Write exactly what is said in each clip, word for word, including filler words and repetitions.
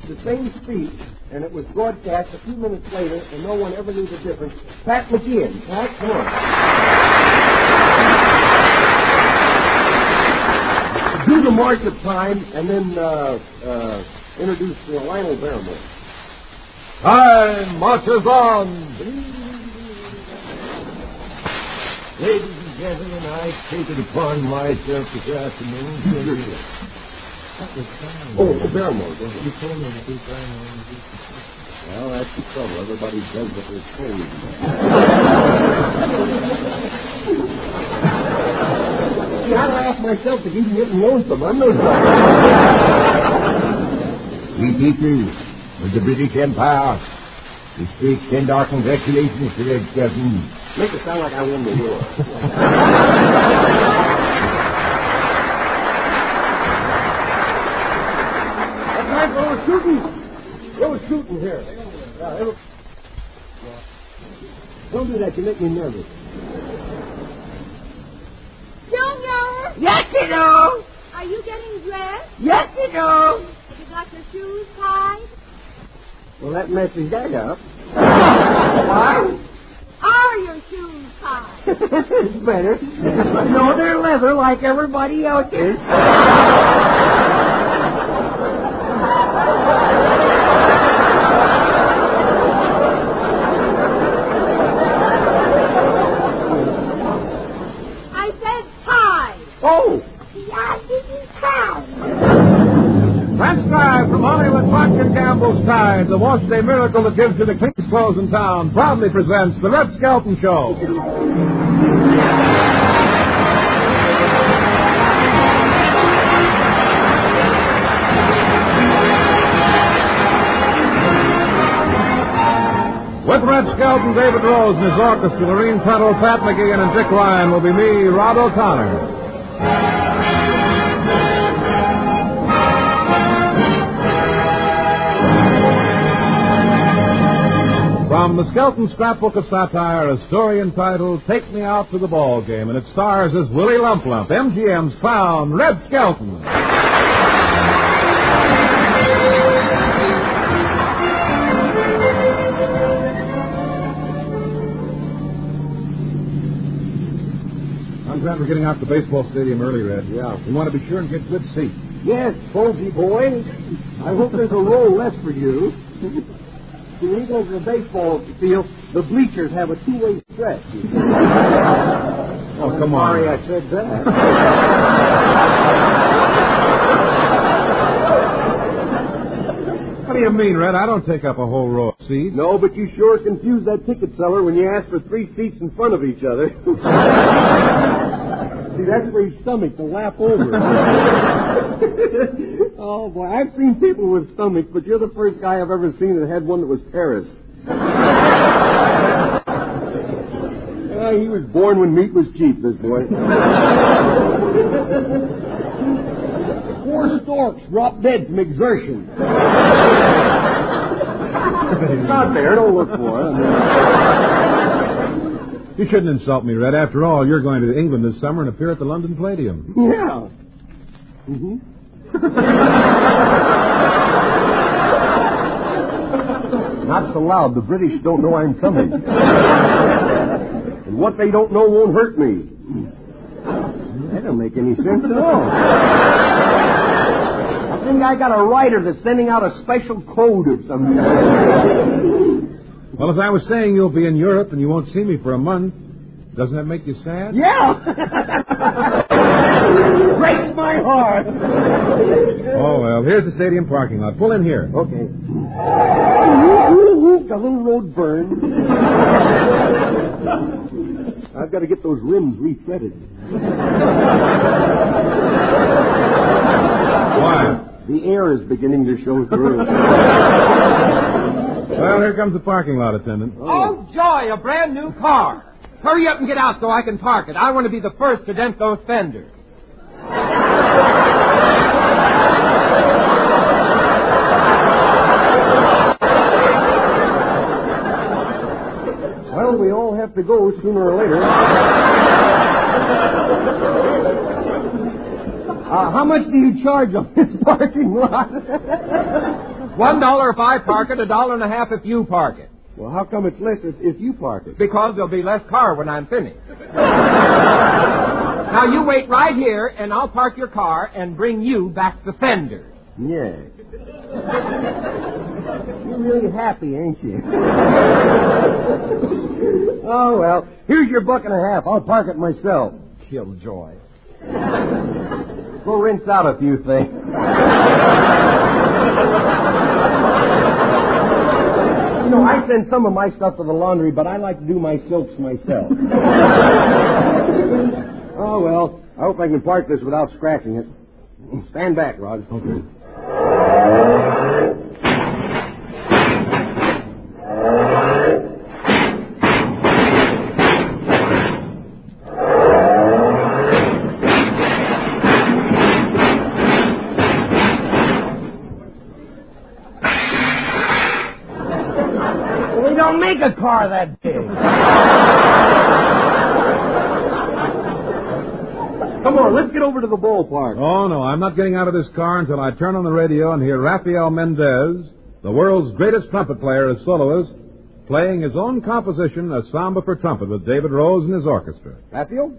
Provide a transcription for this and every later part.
the same speech, and it was broadcast a few minutes later, and no one ever knew the difference. Pat McGeehan. Pat, come on. Do the march of time, and then uh, uh, introduce uh, Lionel Barrymore. Time marches on. Ladies and gentlemen, I take it upon myself this afternoon to introduce. That was fine. Oh, oh, Barrymore. Go ahead. You told me to be fine. Well, that's the trouble. Everybody does what they're told. See, I laugh myself to keep from getting lonesome. I'm no We teachers of the British Empire, we speak send our congratulations to Red Skelton. Make it sound like I won the war. That's right, there was shooting. There was shooting here. Yeah, there was... Don't do that. You make me nervous. Junior! Yes, you know. Are you getting dressed? Yes, you know. Have you got your shoes tied? Well, that messes that up. What? Are your shoes tied? It's better. No, they're leather like everybody else's. I said tied. Oh! Yes, it is tied. Transcribed from Hollywood Procter Gamble's Tide, the wash day miracle that gives you the cleanest clothes in town, proudly presents The Red Skelton Show. With Red Skelton, David Rose and his orchestra, Lorene Tuttle, Pat McGeehan, and Dick Ryan will be me, Rod O'Connor. From the Skelton Scrapbook of Satire, a story entitled Take Me Out to the Ball Game, and it stars as Willie Lump Lump, M G M's clown, Red Skelton. I'm glad we're getting out to the baseball stadium early, Red. Yeah. We want to be sure and get good seats. Yes, Folsy boy. I hope there's a row left for you. See, when you go to the baseball field, the bleachers have a two-way stretch. Oh, come on. Sorry I said that. What do you mean, Red? I don't take up a whole row of seats. No, but you sure confused that ticket seller when you asked for three seats in front of each other. See, that's for his stomach to lap over. Oh, boy, I've seen people with stomachs, but you're the first guy I've ever seen that had one that was terraced. Yeah, he was born when meat was cheap, this boy. Four storks dropped dead from exertion. It's not there. Don't look for it. You shouldn't insult me, Red. After all, you're going to England this summer and appear at the London Palladium. Yeah. Mm-hmm. Not so loud. The British don't know I'm coming. And what they don't know won't hurt me. That don't make any sense at all. I think I got a writer that's sending out a special code of some kind. Well, as I was saying, you'll be in Europe and you won't see me for a month. Doesn't that make you sad? Yeah! Breaks my heart! Oh, well, here's the stadium parking lot. Pull in here. Okay. The little road burned. I've got to get those rims refretted. Why? The air is beginning to show through. Well, here comes the parking lot attendant. Oh, joy, a brand new car. Hurry up and get out so I can park it. I want to be the first to dent those fenders. Well, we all have to go sooner or later. Uh, how much do you charge on this parking lot? One dollar if I park it, a dollar and a half if you park it. Well, how come it's less if, if you park it? Because there'll be less car when I'm finished. Now, you wait right here, and I'll park your car and bring you back the fenders. Yeah. You're really happy, ain't you? Oh, well, here's your buck and a half. I'll park it myself. Killjoy. Go rinse out a few things. You know, I send some of my stuff to the laundry, but I like to do my silks myself. Oh, well, I hope I can park this without scratching it. Stand back, Rod. Okay. Well, they don't make a car that big. Come on, let's get over to the ballpark. Oh, no, I'm not getting out of this car until I turn on the radio and hear Rafael Mendez, the world's greatest trumpet player as soloist, playing his own composition, A Samba for Trumpet, with David Rose and his orchestra. Rafael?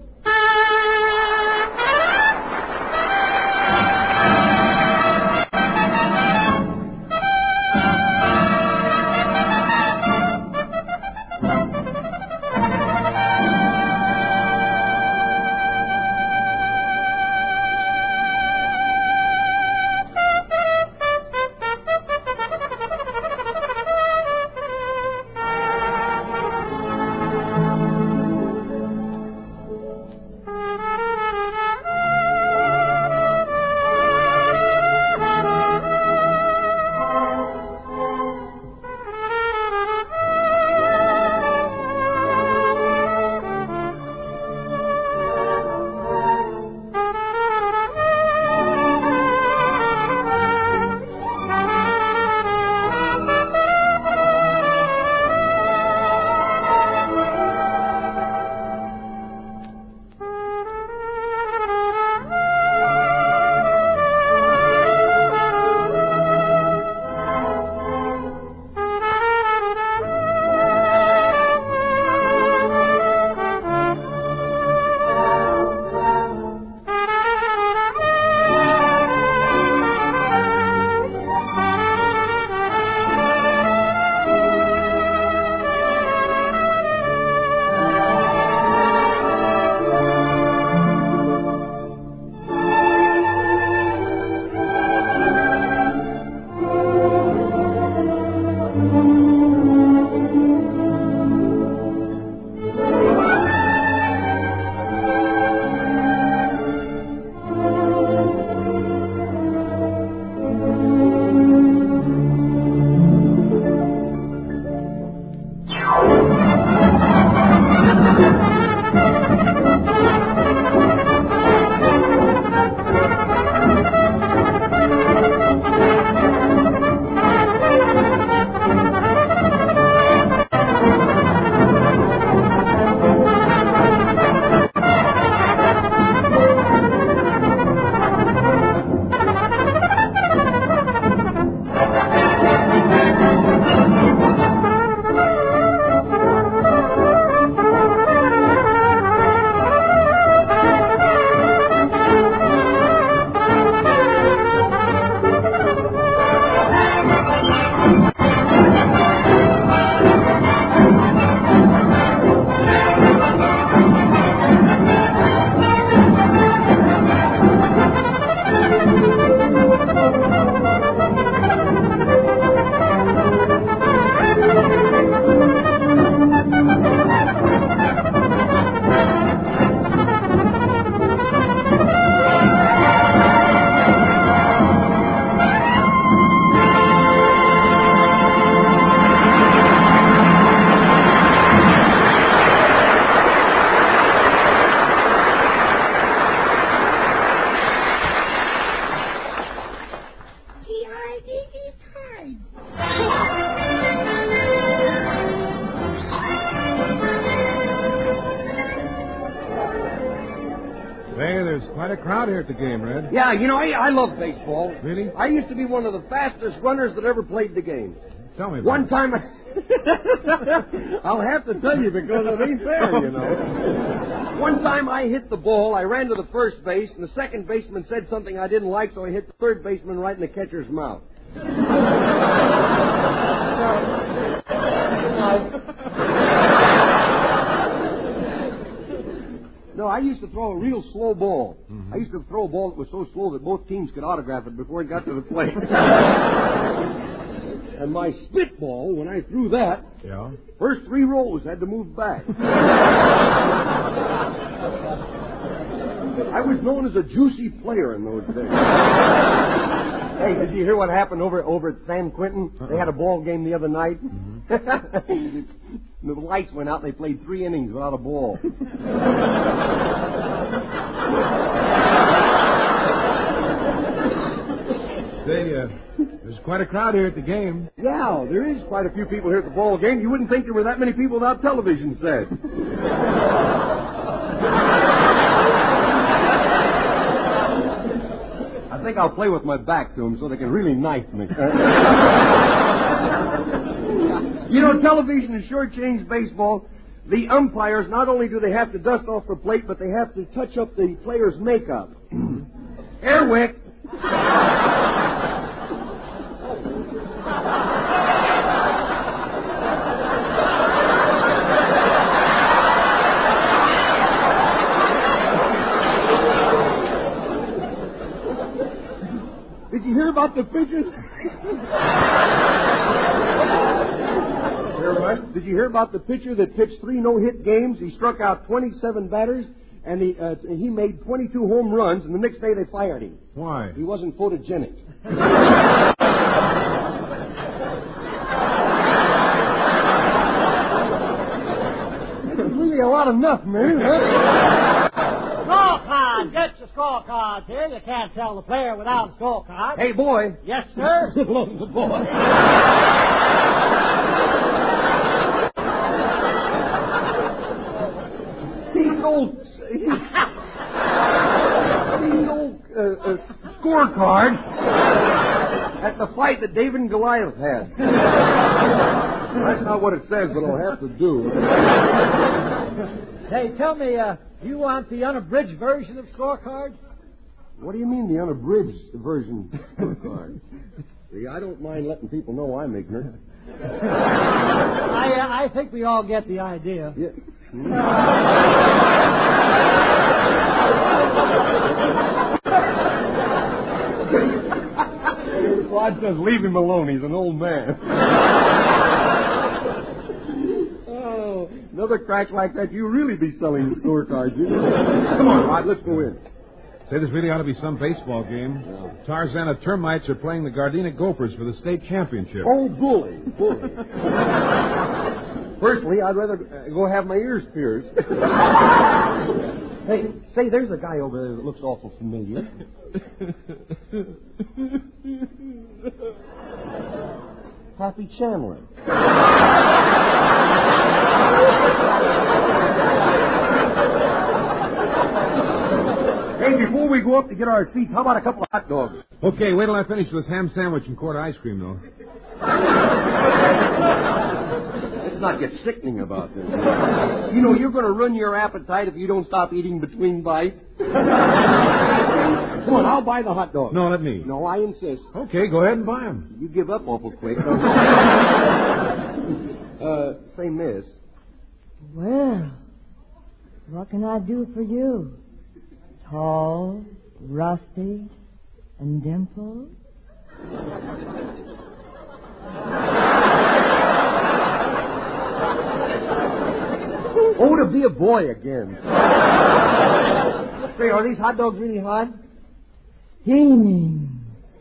there's quite a crowd here at the game, Red. Yeah, you know, I, I love baseball. Really? I used to be one of the fastest runners that ever played the game. Tell me about One it. time I... I'll have to tell you because it ain't fair, you know. One time I hit the ball, I ran to the first base, and the second baseman said something I didn't like, so I hit the third baseman right in the catcher's mouth. No, I used to throw a real slow ball. Mm-hmm. I used to throw a ball that was so slow that both teams could autograph it before it got to the plate. And my spitball, when I threw that, yeah. first three rows had to move back. I was known as a juicy player in those days. Hey, did you hear what happened over over at San Quentin? Uh-uh. They had a ball game the other night. Mm-hmm. The lights went out and they played three innings without a ball. Say, uh, there's quite a crowd here at the game. Yeah, there is quite a few people here at the ball game. You wouldn't think there were that many people without television set. I think I'll play with my back to them so they can really knife me. You know, television has sure changed baseball. The umpires, not only do they have to dust off the plate, but they have to touch up the player's makeup. Airwick. Did you hear about the pitchers? Hear what? Did you hear about the pitcher that pitched three no-hit games? He struck out twenty-seven batters, and he uh, he made twenty-two home runs, and the next day they fired him. Why? He wasn't photogenic. It's really a lot of nuff, man. Huh? Scorecard! Get your scorecards here. You can't tell the player without a scorecard. Hey, boy. Yes, sir? The boy. These old... These old uh, uh, scorecards at the fight that David and Goliath had. That's not what it says, but I'll have to do. Hey, tell me, uh, you want the unabridged version of scorecards? What do you mean, the unabridged version of scorecard? See, I don't mind letting people know I'm ignorant. I uh, I think we all get the idea. Yeah. Rod says leave him alone. He's an old man. Oh, another crack like that, you really be selling scorecards. You know? Come on, Rod, let's go in. Say, this really ought to be some baseball game. Yeah. Tarzana Termites are playing the Gardena Gophers for the state championship. Oh, bully, bully. Personally, I'd rather go have my ears pierced. Hey, say, there's a guy over there that looks awful familiar. Happy Chandler. Hey, before we go up to get our seats, how about a couple of hot dogs? Okay, wait till I finish this ham sandwich and quart of ice cream, though. Let's not get sickening about this. You know, you're going to ruin your appetite if you don't stop eating between bites. Come on, I'll buy the hot dogs. No, let me. No, I insist. Okay, go ahead and buy them. You give up awful quick. uh, say, miss. Well, what can I do for you? Tall, rusty, and dimpled? Oh, to be a boy again. Say, are these hot dogs really hot? Steaming.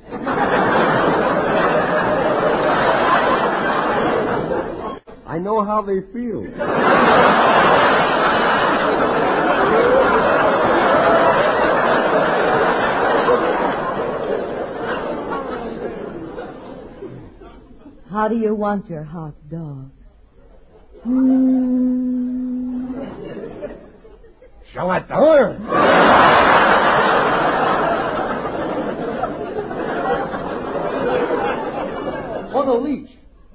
I know how they feel. How do you want your hot dog? Mm. Shall I tell her? Or the leech.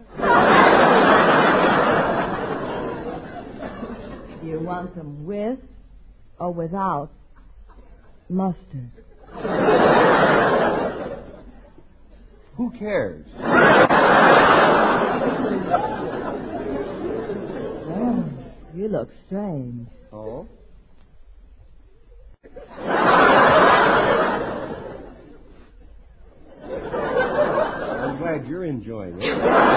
Do you want them with or without mustard? Who cares? Well, you look strange. Oh? I'm glad you're enjoying it.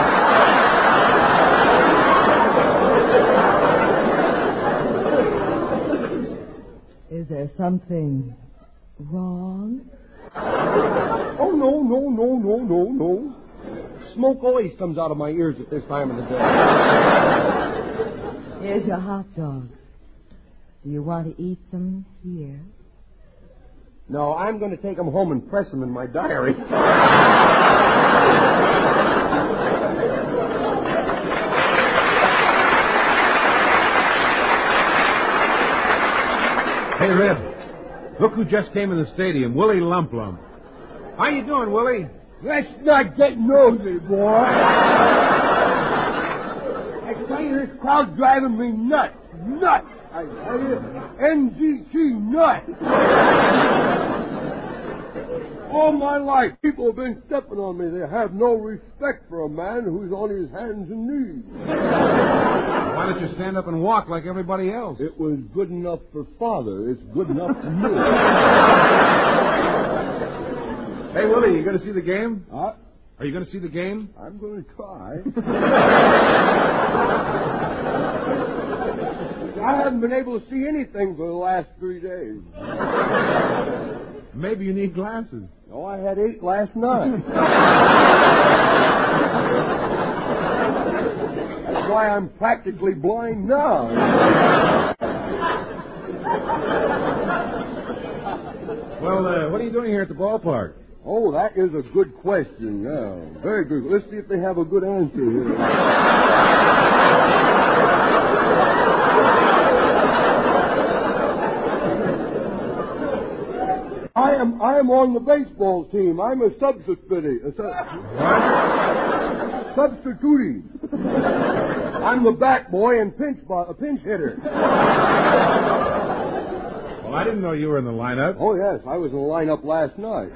Is there something wrong? Oh, no, no, no, no, no, no. Smoke always comes out of my ears at this time of the day. Here's your hot dogs. Do you want to eat them here? No, I'm going to take them home and press them in my diary. Hey, Red, look who just came in the stadium, Willie Lump Lump. How you doing, Willie? Let's not get nosy, boy. I tell you, this crowd's driving me nuts. Nuts, I tell you. N G T nuts. All my life, people have been stepping on me. They have no respect for a man who's on his hands and knees. Why don't you stand up and walk like everybody else? It was good enough for father. It's good enough for me. Hey, Willie, you going to see the game? Huh? Are you going to see the game? I'm going to try. I haven't been able to see anything for the last three days. Maybe you need glasses. Oh, I had eight last night. That's why I'm practically blind now. Well, uh, what are you doing here at the ballpark? Oh, that is a good question. Yeah, very good. Let's see if they have a good answer here. I am I am on the baseball team. I'm a substitute. A su- substituting. I'm the bat boy and pinch bo- a pinch hitter. Well, I didn't know you were in the lineup. Oh yes, I was in the lineup last night.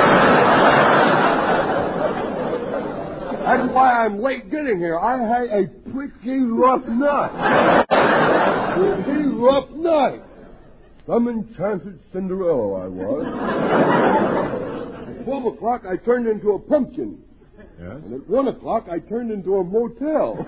That's why I'm late getting here. I had a pretty rough night. Pretty rough night. Some enchanted Cinderella I was. At twelve o'clock I turned into a pumpkin. Yes? And at one o'clock I turned into a motel.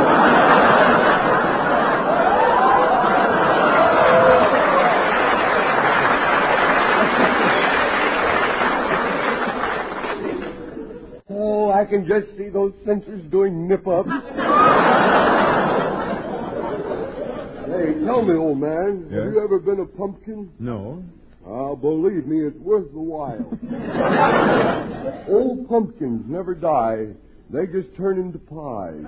Oh, I can just see those censors doing nip-ups. Hey, tell me, old man, Yeah? have you ever been a pumpkin? No. Ah, believe me, it's worth the while. Old pumpkins never die. They just turn into pies.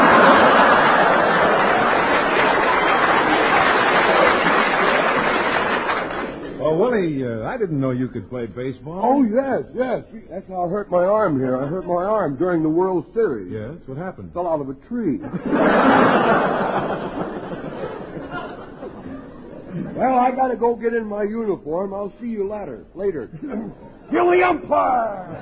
Well, Willie, uh, I didn't know you could play baseball. Oh, yes, yes. That's how I hurt my arm here. I hurt my arm during the World Series. Yes? What happened? Fell out of a tree. Well, I gotta go get in my uniform. I'll see you later. Later. Kill the umpire!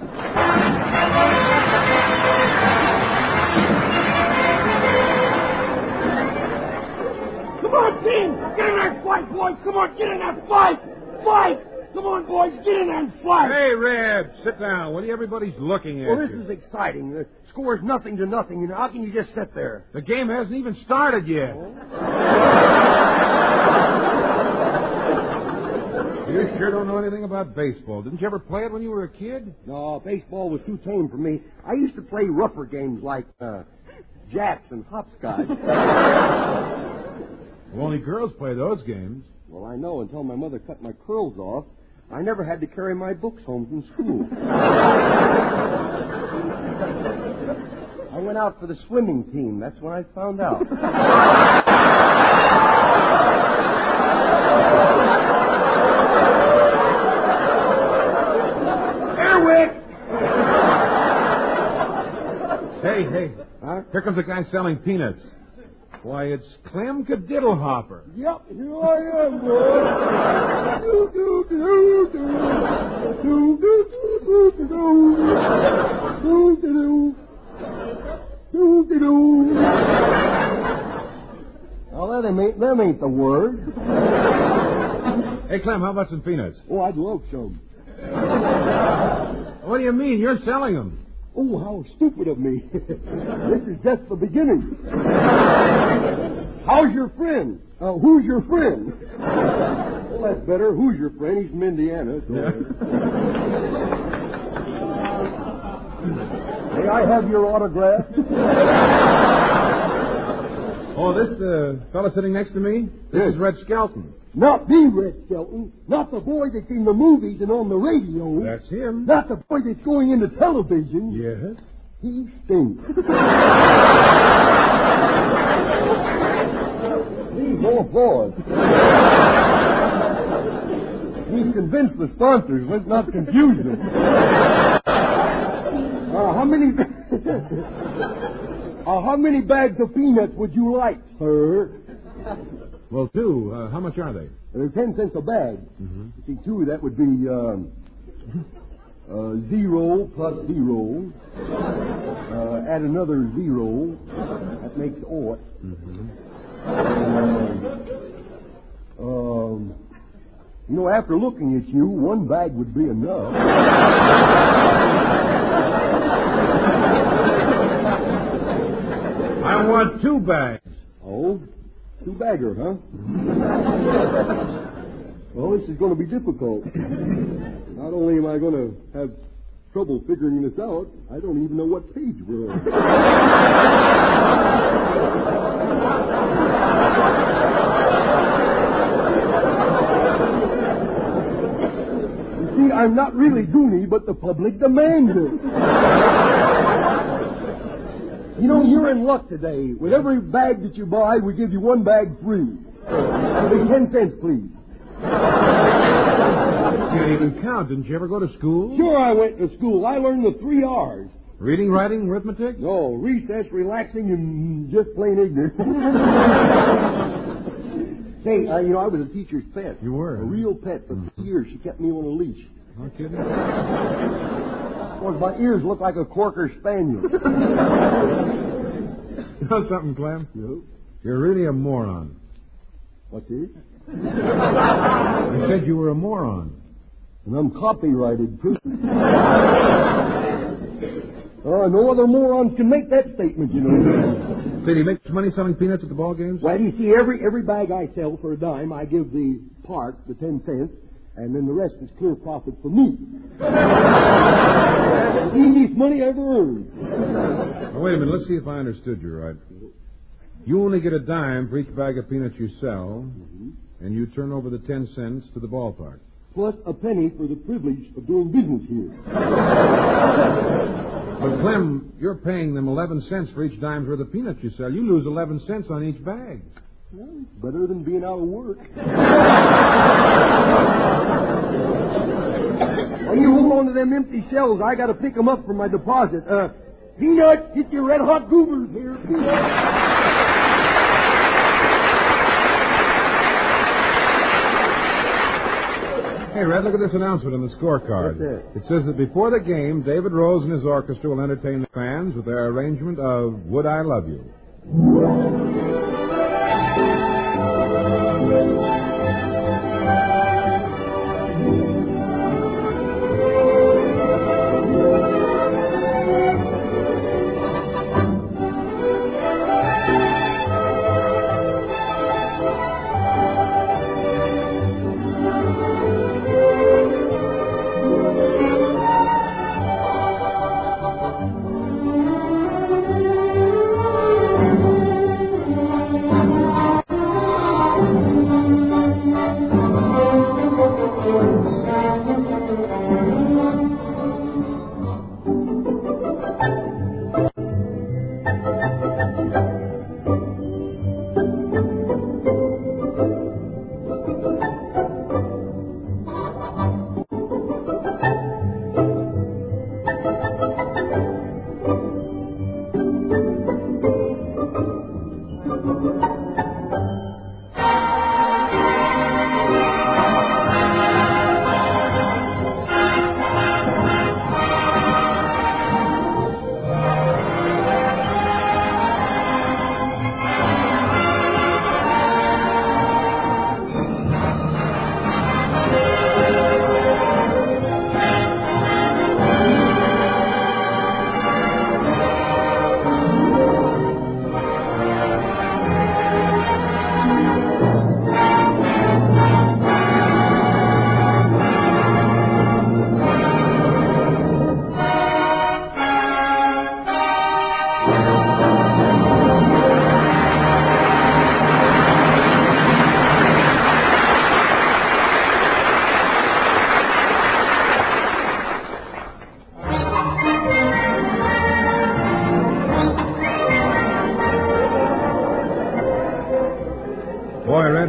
Come on, team! Get in that fight, boys! Come on, get in that fight! Fight! Come on, boys, get in there and fight! Hey, Red, sit down. What are you, everybody's looking at? Well, this you? is exciting. The score's nothing to nothing. You know, how can you just sit there? The game hasn't even started yet. You sure don't know anything about baseball. Didn't you ever play it when you were a kid? No, baseball was too tame for me. I used to play rougher games like uh, jacks and hopscotch. Well, only girls play those games. Well, I know until my mother cut my curls off. I never had to carry my books home from school. I went out for the swimming team. That's when I found out. Hey, hey. Huh? Here comes a guy selling peanuts. Why, it's Clem Cadiddlehopper. Yep, here I am, boy. Do, do, do, do. Do, do, do, do, do. Do, do, do. Do, do, do. Well, them ain't, them ain't the words. Hey, Clem, how about some peanuts? Oh, I'd love some. What do you mean? You're selling them. Oh, how stupid of me. This is just the beginning. How's your friend? Uh, who's your friend? Well, that's better. Who's your friend? He's from Indiana. So. Yeah. May I have your autograph? Oh, this uh, fella sitting next to me? This Yes. is Red Skelton. Not the Red Skelton. Not the boy that's in the movies and on the radio. That's him. Not the boy that's going into television. Yes. He stinks. He's all bored. He's convinced the sponsors. Let's not confuse them. Uh, how many... uh, how many bags of peanuts would you like, sir? Well, two. Uh, how much are they? They're ten cents a bag. Mm-hmm. You see, two, that would be um, uh, zero plus zero. Uh, add another zero. That makes aught. Mm-hmm. Uh, um, you know, after looking at you, one bag would be enough. I want two bags. Oh? Two-bagger, huh? Well, this is going to be difficult. Not only am I going to have trouble figuring this out, I don't even know what page we're on. You see, I'm not really Goonie, but the public demands it. You know, you're in luck today. With every bag that you buy, we give you one bag free. It'll be ten cents, please. You can't even count. Didn't you ever go to school? Sure, I went to school. I learned the three R's. Reading, writing, arithmetic? No, recess, relaxing, and just plain ignorant. Say, uh, you know, I was a teacher's pet. You were? A real pet. For three years, she kept me on a leash. No kidding? Of course, my ears look like a Corker Spaniel. You know something, Clem? No. You're really a moron. What's this? I said you were a moron. And I'm copyrighted, too. Uh, no other morons can make that statement, you know. Say, do you make money selling peanuts at the ball games? Well, you see, every every bag I sell for a dime, I give the park the ten cents, and then the rest is clear profit for me. The easiest money I ever earned. Now, wait a minute. Let's see if I understood you right. You only get a dime for each bag of peanuts you sell, Mm-hmm. and you turn over the ten cents to the ballpark. Plus a penny for the privilege of doing business here. But, Clem, you're paying them eleven cents for each dime's worth of peanuts you sell. You lose eleven cents on each bag. Well, it's better than being out of work. Well, you hold on to them empty shells. I got to pick them up for my deposit. Uh, Peanuts, get your red hot goobers here. Hey, Red, look at this announcement on the scorecard. What's that? It says that before the game, David Rose and his orchestra will entertain the fans with their arrangement of Would I Love You.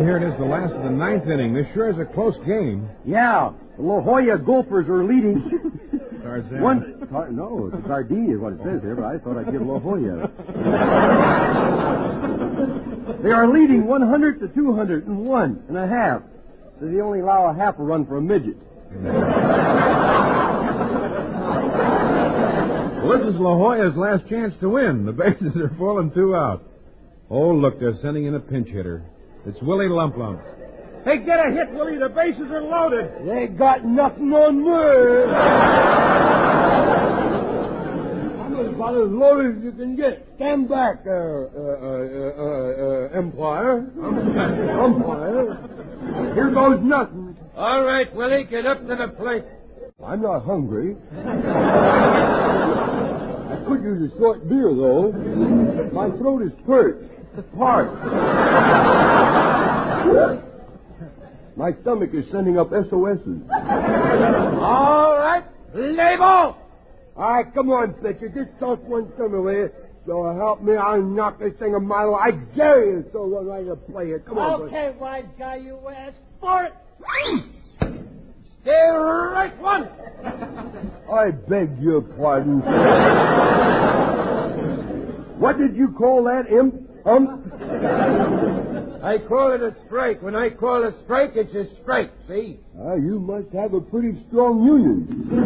here it is the last of the ninth inning. This sure is a close game. Yeah, the La Jolla Gophers are leading. Tarzan. One, Tar- no, it's Gardenia is what it says here, but I thought I'd give La Jolla. They are leading one hundred to two hundred and one and a half. So they only allow a half a run for a midget. Well, this is La Jolla's last chance to win. The bases are full and two out. Oh, look, they're sending in a pinch hitter. It's Willie Lump Lump. Hey, get a hit, Willie. The bases are loaded. They got nothing on me. I'm about as loaded as you can get. Stand back, uh, uh, uh, uh, uh, Empire. Umpire. Here goes nothing. All right, Willie, get up to the plate. I'm not hungry. I could use a short beer, though. My throat is parched. Parched. My stomach is sending up S O S's. All right, label. All right, come on, pitcher. Just toss one some away. So help me, I'll knock this thing a mile. I dare you. So run right to play it. Come on, Okay, wise guy, you asked for it. Stay right one. I beg your pardon. What did you call that, imp? Ump? I call it a strike. When I call a strike, it's a strike, see? Ah, you must have a pretty strong union.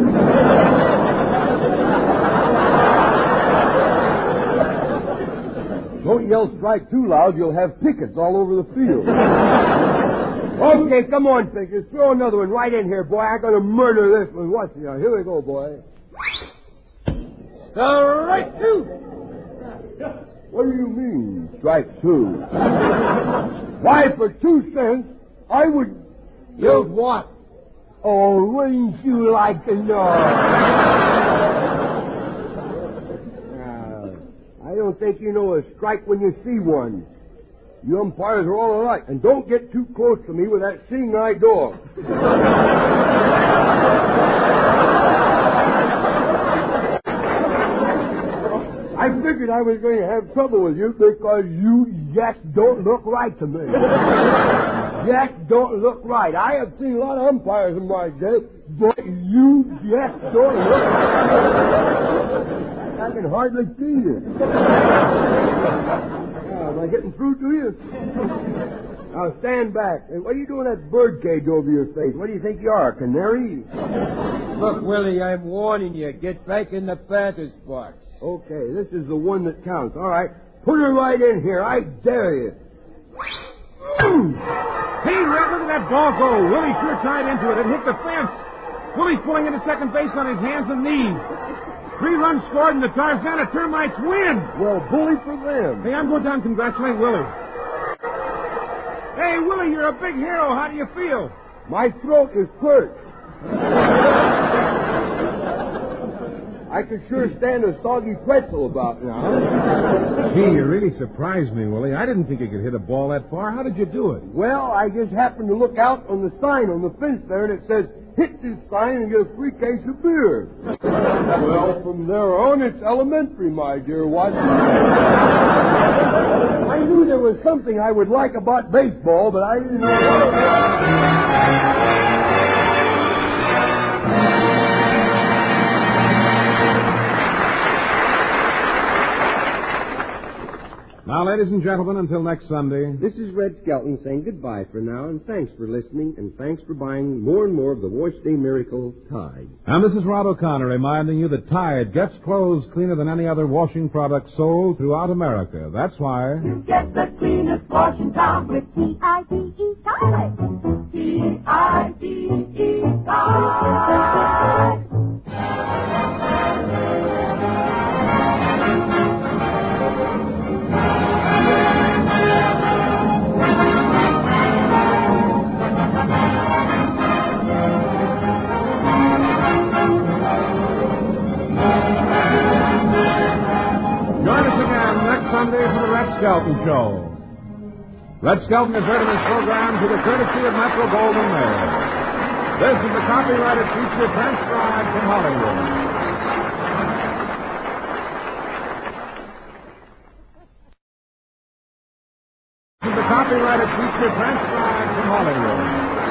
Don't yell strike too loud. You'll have pickets all over the field. Okay, come on, Pickers. Throw another one right in here, boy. I'm going to murder this one. Watch me. Here we go, boy. Strike two. What do you mean, strike two? Why, for two cents, I would... You what? Oh, wouldn't you like to know? uh, I don't think you know a strike when you see one. You umpires are all alike. And don't get too close to me with that seeing eye dog. I figured I was going to have trouble with you because you just don't look right to me. Just don't look right. I have seen a lot of umpires in my day, but you just don't look right. I can hardly see you. Now, am I getting through to you? Now, stand back. And what are you doing with that bird cage over your face? What do you think you are, a canary? Look, Willie, I'm warning you. Get back in the batter's box. Okay, this is the one that counts. All right. Put her right in here. I dare you. Hey, Red, look at that ball go. Willie sure tied into it. It hit the fence. Willie's pulling into second base on his hands and knees. Three runs scored and the Tarzana Termites win. Well, bully for them. Hey, I'm going down to congratulate Willie. Hey, Willie, you're a big hero. How do you feel? My throat is perked. I could sure stand a soggy pretzel about now. Gee, you really surprised me, Willie. I didn't think you could hit a ball that far. How did you do it? Well, I just happened to look out on the sign on the fence there, and it says, hit this sign and get a free case of beer. Well, from there on, it's elementary, my dear Watson. I knew there was something I would like about baseball, but I didn't know what. Now, ladies and gentlemen, until next Sunday. This is Red Skelton saying goodbye for now, and thanks for listening, and thanks for buying more and more of the Wash Day Miracle Tide. And this is Rod O'Connor reminding you that Tide gets clothes cleaner than any other washing product sold throughout America. That's why... You get the cleanest wash in town with T I D E Tide. T I D E Tide. Sunday for the Red Skelton Show. Red Skelton is heard in this program to the courtesy of Metro Goldwyn Mayer. This is the copyrighted feature transcribed from Hollywood. This is the copyrighted copyrighted feature transcribed from Hollywood.